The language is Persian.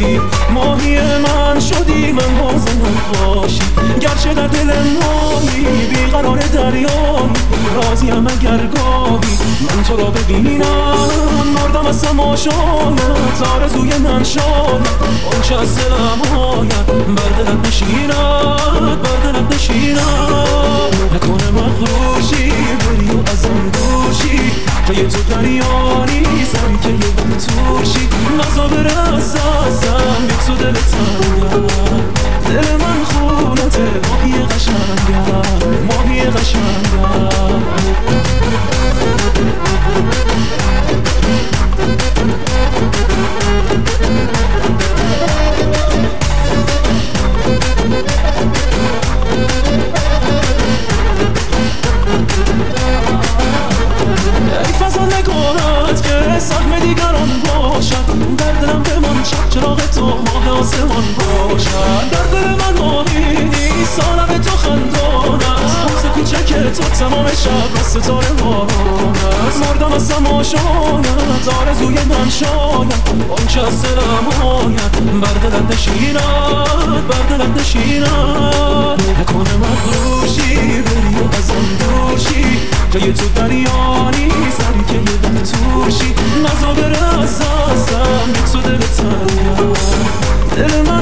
باشی، ماهی من شدی من حوضم باشی. گرچه در دل ماهی بیقرار دریایی، راضیم اگر گاهی من تو را ببینم. مردم از تماشایت، آرزوی من شاید آنچه از دلم آید بر دلت نشیند، بر دلت نشیند. نکنه مغروشی بری و ازم دوشی، که یه تو دریانی سری که یه وقت توشی. نزا بره از دستم یک تو دل تنگم، دل من خونته ماهی قشنگم، ماهی قشنگم. ای فضا نگاهت که سهم دیگران باشد، در دلم بمان شب چراغ تو ماه آسمان باشد. در دل من ماهی نیست عالم تو خندان است، حوض کوچک تو تمام شب از ستاره باران است. مردم از تماشایت، آرزوی من شاید آنچه از دلم آید بر دلت نشیند، بر دلت نشیند. نکنه مغروشی بری و ازم دوشی، جای تو دریانی سری که یه وقت توشی. نزا بره از دستم یک تو دل تنگم، دل من